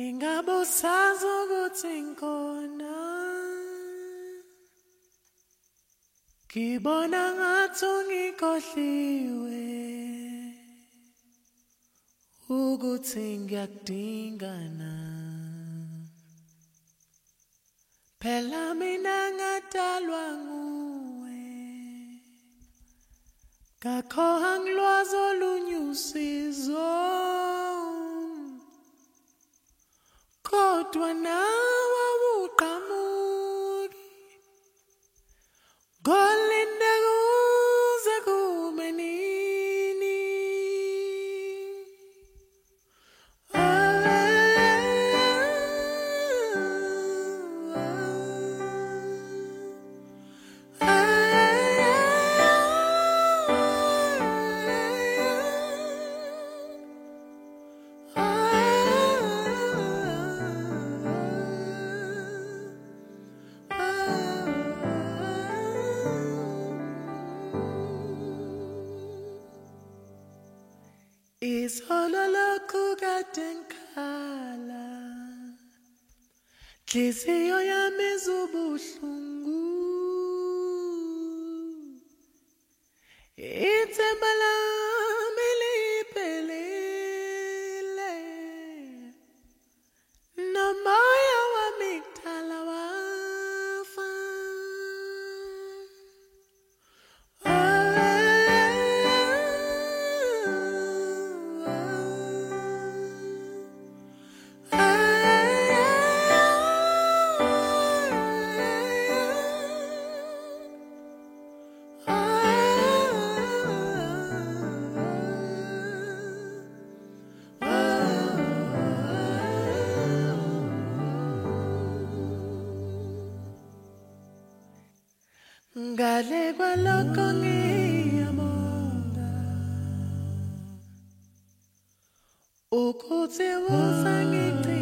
Ingabe usazi ukuthi ngikhona, ngibona ngathi ungikhohliwe, ukuthi ngiyakudingana. Phela mina ngadalwa nguwe, ngakhoha ngilwazi olunye usizo, kodwa nawe awuqhamuki. Ngolinde kuze kube nini? Izolo lokhu kade ngikhala, nhliziyo yami izubuhlungu, ithemba lami liphelile, nomoya wami kudala wafa. Ngale kwalokho ngiyabonga ukuthi uzangithi